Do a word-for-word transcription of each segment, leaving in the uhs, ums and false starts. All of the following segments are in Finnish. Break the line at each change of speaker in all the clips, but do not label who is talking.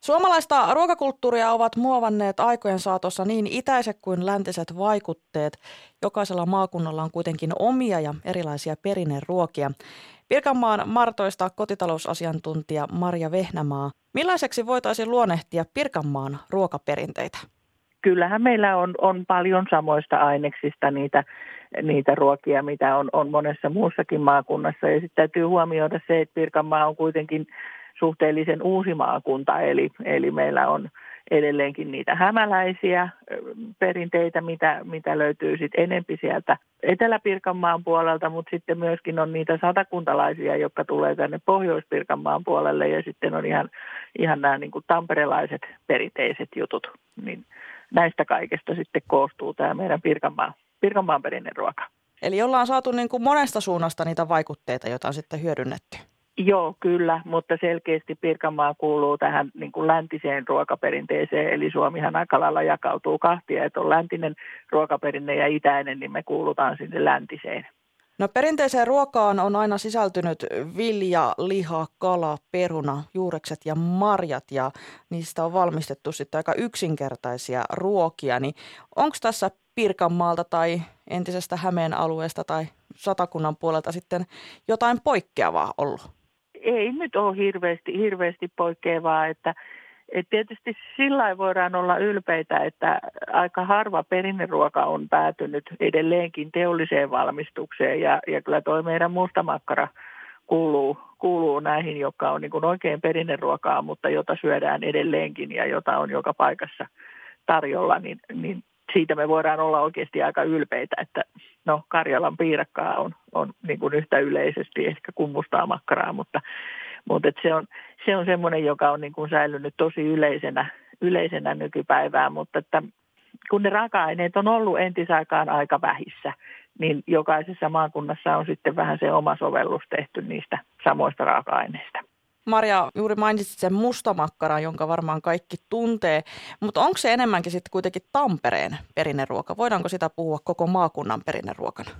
Suomalaista ruokakulttuuria ovat muovanneet aikojen saatossa niin itäiset kuin läntiset vaikutteet. Jokaisella maakunnalla on kuitenkin omia ja erilaisia perinneruokia. Pirkanmaan Martoista kotitalousasiantuntija Marja Vehnämaa. Millaiseksi voitaisiin luonnehtia Pirkanmaan ruokaperinteitä?
Kyllähän meillä on, on paljon samoista aineksista niitä, niitä ruokia, mitä on, on monessa muussakin maakunnassa. Ja sitten täytyy huomioida se, että Pirkanmaa on kuitenkin suhteellisen uusi maakunta, eli, eli meillä on edelleenkin niitä hämäläisiä perinteitä, mitä, mitä löytyy sitten enempi sieltä Etelä-Pirkanmaan puolelta, mutta sitten myöskin on niitä satakuntalaisia, jotka tulee tänne Pohjois-Pirkanmaan puolelle, ja sitten on ihan, ihan nämä niin kuin tamperelaiset perinteiset jutut. Niin näistä kaikesta sitten koostuu tämä meidän Pirkanmaan, Pirkanmaan perinneruoka.
Eli ollaan saatu niin kuin monesta suunnasta niitä vaikutteita, joita on sitten hyödynnetty.
Joo, kyllä, mutta selkeästi Pirkanmaa kuuluu tähän niin kuin läntiseen ruokaperinteeseen, eli Suomihan aika lailla jakautuu kahtia, että on läntinen ruokaperinne ja itäinen, niin me kuulutaan sinne läntiseen.
No perinteiseen ruokaan on aina sisältynyt vilja, liha, kala, peruna, juurekset ja marjat, ja niistä on valmistettu sitten aika yksinkertaisia ruokia. Niin onko tässä Pirkanmaalta tai entisestä Hämeen alueesta tai Satakunnan puolelta sitten jotain poikkeavaa ollut?
Ei nyt ole hirveästi, hirveästi poikkeavaa, että, että tietysti sillä lailla voidaan olla ylpeitä, että aika harva perinneruoka on päätynyt edelleenkin teolliseen valmistukseen ja, ja kyllä tuo meidän mustamakkara kuuluu, kuuluu näihin, jotka on niin kuin oikein perinneruokaa, mutta jota syödään edelleenkin ja jota on joka paikassa tarjolla, niin, niin siitä me voidaan olla oikeasti aika ylpeitä, että no Karjalan piirakkaa on, on niin kuin yhtä yleisesti ehkä kuin mustaa makkaraa, mutta, mutta et se on, se on semmoinen, joka on niin kuin säilynyt tosi yleisenä, yleisenä nykypäivään, mutta että kun ne raaka-aineet on ollut entisaikaan aika vähissä, niin jokaisessa maakunnassa on sitten vähän se oma sovellus tehty niistä samoista raaka-aineista.
Marja, juuri mainitsit sen mustamakkaran, jonka varmaan kaikki tuntee, mutta onko se enemmänkin sitten kuitenkin Tampereen perinneruoka? Voidaanko sitä puhua koko maakunnan perinneruokana?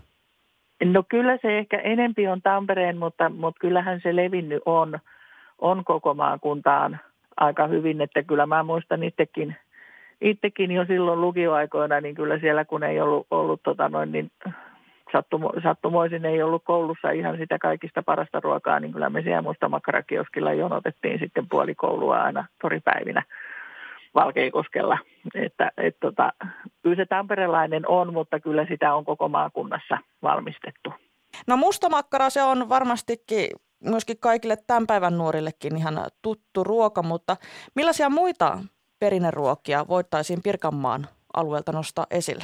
No kyllä se ehkä enempi on Tampereen, mutta, mutta kyllähän se levinnyt on, on koko maakuntaan aika hyvin, että kyllä mä muistan itsekin, itsekin jo silloin lukioaikoina, niin kyllä siellä kun ei ollut, ollut tota noin, niin Sattumo, sattumoisin ei ollut koulussa ihan sitä kaikista parasta ruokaa, niin kyllä me siellä mustamakkara-kioskilla jonotettiin sitten puoli koulua aina toripäivinä Valkeakoskella. Että, et tota, kyllä se tamperelainen on, mutta kyllä sitä on koko maakunnassa valmistettu.
No mustamakkara se on varmastikin myöskin kaikille tämän päivän nuorillekin ihan tuttu ruoka, mutta millaisia muita perinneruokia voitaisiin Pirkanmaan alueelta nostaa esille?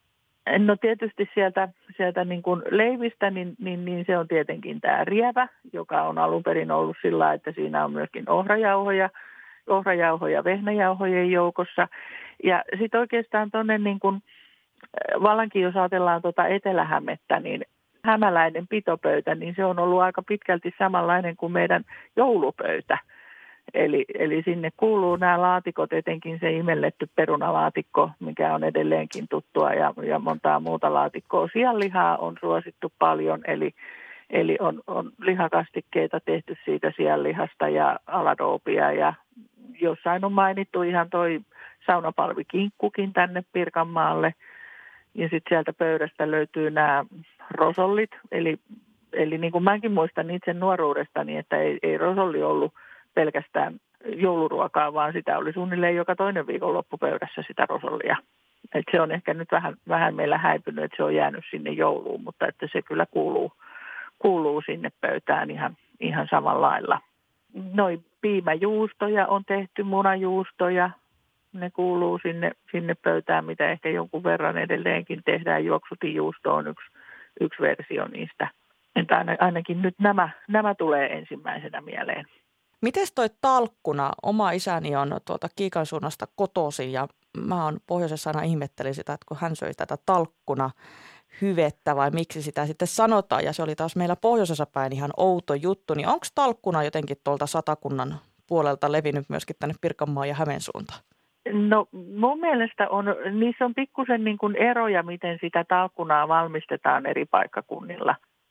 No tietysti sieltä, sieltä niin kuin leivistä, niin, niin, niin se on tietenkin tämä rievä, joka on alun perin ollut sillä, että siinä on myöskin ohrajauhoja, ohrajauhoja vehnäjauhojen joukossa. Ja sitten oikeastaan tuonne niin kuin, vallankin jos ajatellaan tuota Etelä-Hämettä, niin hämäläinen pitopöytä, niin se on ollut aika pitkälti samanlainen kuin meidän joulupöytä. Eli, eli sinne kuuluu nämä laatikot, etenkin se imelletty perunalaatikko, mikä on edelleenkin tuttua ja, ja montaa muuta laatikkoa. Sianlihaa on suosittu paljon, eli, eli on, on lihakastikkeita tehty siitä sianlihasta ja aladoopia. Ja jossain on mainittu ihan toi saunapalvikinkkukin tänne Pirkanmaalle. Ja sitten sieltä pöydästä löytyy nämä rosollit, eli, eli niin kuin mäkin muistan itse nuoruudestani, että ei, ei rosolli ollut pelkästään jouluruokaa, vaan sitä oli suunnilleen joka toinen viikonloppu pöydässä sitä rosollia. Et se on ehkä nyt vähän, vähän meillä häipynyt, että se on jäänyt sinne jouluun, mutta että se kyllä kuuluu, kuuluu sinne pöytään ihan, ihan samalla lailla. Noin piimäjuustoja on tehty, munajuustoja, ne kuuluu sinne, sinne pöytään, mitä ehkä jonkun verran edelleenkin tehdään. Juoksutijuusto on yksi, yksi versio niistä. Että ainakin nyt nämä, nämä tulee ensimmäisenä mieleen.
Mites toi talkkuna? Oma isäni on tuolta Kiikan suunnasta kotoisin ja mä oon pohjoisessa aina ihmettelin sitä, että kun hän söi tätä talkkuna hyvettä vai miksi sitä sitten sanotaan. Ja se oli taas meillä pohjoisessa päin ihan outo juttu. Niin onko talkkuna jotenkin tuolta Satakunnan puolelta levinnyt myöskin tänne Pirkanmaan ja Hämeen suuntaan?
No mun mielestä on, niissä on pikkusen niin kuin eroja, miten sitä talkkunaa valmistetaan eri paikkakunnilla.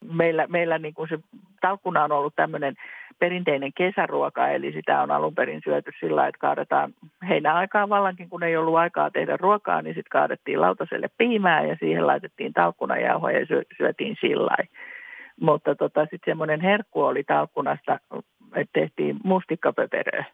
Meillä, meillä niin kuin se talkkuna on ollut tämmöinen perinteinen kesäruoka, eli sitä on alun perin syöty sillä lailla, että kaadetaan heinäaikaan vallankin, kun ei ollut aikaa tehdä ruokaa, niin sitten kaadettiin lautaselle piimää ja siihen laitettiin talkkunajauhoja ja syötiin sillä lailla. Mutta tota, sitten semmoinen herkku oli talkkunasta, että tehtiin mustikkapöperöä.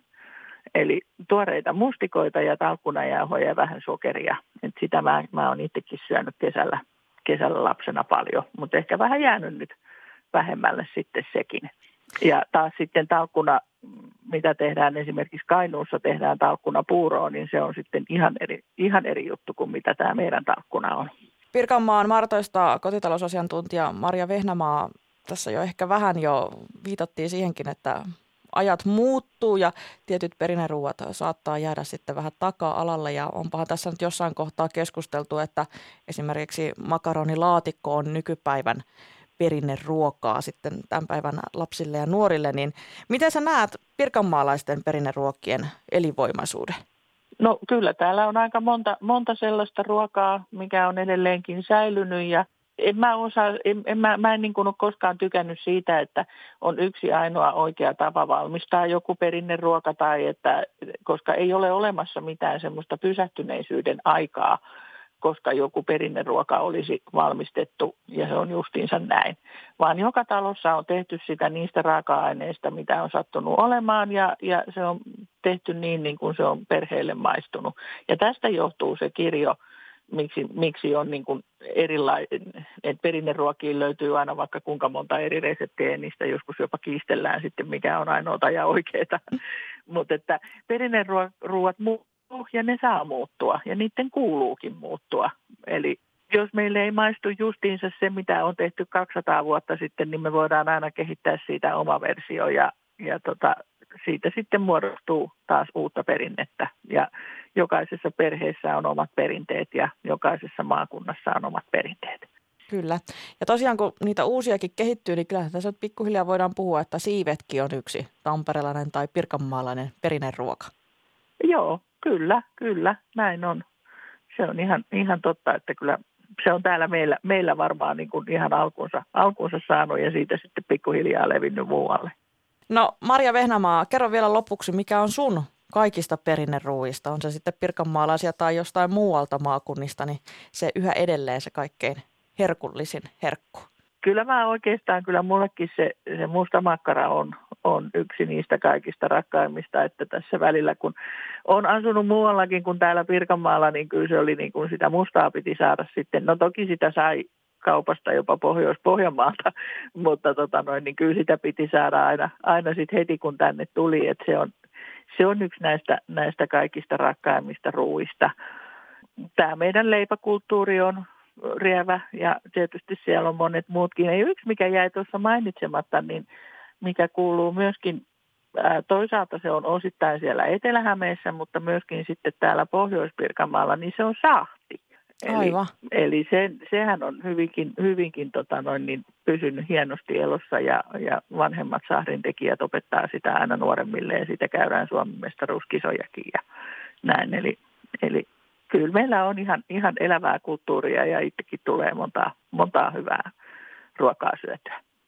Eli tuoreita mustikoita ja talkkunajauhoja ja vähän sokeria. Et sitä mä, mä oon itsekin syönyt kesällä, kesällä lapsena paljon, mutta ehkä vähän jäänyt nyt vähemmälle sitten sekin. Ja taas sitten talkkuna, mitä tehdään esimerkiksi Kainuussa, tehdään talkkunapuuroa, niin se on sitten ihan eri, ihan eri juttu kuin mitä tämä meidän talkkuna on.
Pirkanmaan Martoista kotitalousasiantuntija Marja Vehnamaa, tässä jo ehkä vähän jo viitattiin siihenkin, että ajat muuttuu ja tietyt perinneruuat saattaa jäädä sitten vähän taka-alalle ja onpahan tässä nyt jossain kohtaa keskusteltu, että esimerkiksi makaronilaatikko on nykypäivän perinneruokaa sitten tämän päivän lapsille ja nuorille, niin miten sä näet pirkanmaalaisten perinneruokien elinvoimaisuuden?
No kyllä täällä on aika monta, monta sellaista ruokaa, mikä on edelleenkin säilynyt ja en mä, osaa, en, en, mä, mä en niin kuin ole koskaan tykännyt siitä, että on yksi ainoa oikea tapa valmistaa joku perinneruoka tai että, koska ei ole olemassa mitään semmoista pysähtyneisyyden aikaa, koska joku perinneruoka olisi valmistettu ja se on justiinsa näin. Vaan joka talossa on tehty sitä niistä raaka-aineista, mitä on sattunut olemaan ja, ja se on tehty niin, niin kuin se on perheelle maistunut. Ja tästä johtuu se kirjo, miksi, miksi on niin kuin erilainen, että perinneruokiin löytyy aina vaikka kuinka monta eri reseptiä ja niistä joskus jopa kiistellään sitten, mikä on ainoata ja oikeaa. Mutta että perinneruoat muuttuu. Ja ne saa muuttua ja niiden kuuluukin muuttua. Eli jos meille ei maistu justiinsa se, mitä on tehty kaksisataa vuotta sitten, niin me voidaan aina kehittää siitä oma versio ja, ja tota, siitä sitten muodostuu taas uutta perinnettä. Ja jokaisessa perheessä on omat perinteet ja jokaisessa maakunnassa on omat perinteet.
Kyllä. Ja tosiaan kun niitä uusiakin kehittyy, niin kyllähän tässä pikkuhiljaa voidaan puhua, että siivetkin on yksi tamperelainen tai pirkanmaalainen perinneruoka.
Joo. Kyllä, kyllä, näin on. Se on ihan, ihan totta, että kyllä se on täällä meillä, meillä varmaan niin kuin ihan alkuunsa, alkuunsa saanut ja siitä sitten pikkuhiljaa levinnyt muualle.
No Marja Vehnamaa, kerro vielä lopuksi, mikä on sun kaikista perinneruuista, on se sitten pirkanmaalaisia tai jostain muualta maakunnista, niin se yhä edelleen se kaikkein herkullisin herkku.
Kyllä mä oikeastaan, kyllä mullekin se, se musta makkara on, on yksi niistä kaikista rakkaimmista, että tässä välillä kun on asunut muuallakin kuin täällä Pirkanmaalla, niin kyllä se oli niin kuin sitä mustaa piti saada sitten. No toki sitä sai kaupasta jopa Pohjois-Pohjanmaalta, mutta tota noin, niin kyllä sitä piti saada aina, aina sitten heti kun tänne tuli, että se on, se on yksi näistä, näistä kaikista rakkaimmista ruuista. Tämä meidän leipäkulttuuri on rievä ja tietysti siellä on monet muutkin. Ja yksi, mikä jäi tuossa mainitsematta, niin mikä kuuluu myöskin, ää, toisaalta se on osittain siellä Etelä-Hämeessä, mutta myöskin sitten täällä Pohjois-Pirkanmaalla, niin se on sahti. Eli, eli se, sehän on hyvinkin, hyvinkin tota noin, niin pysynyt hienosti elossa ja, ja vanhemmat sahdintekijät opettaa sitä aina nuoremmille ja sitä käydään Suomen mestaruuskisojakin ja näin. Eli, eli kyllä meillä on ihan, ihan elävää kulttuuria ja itsekin tulee montaa, montaa hyvää ruokaa syötyä.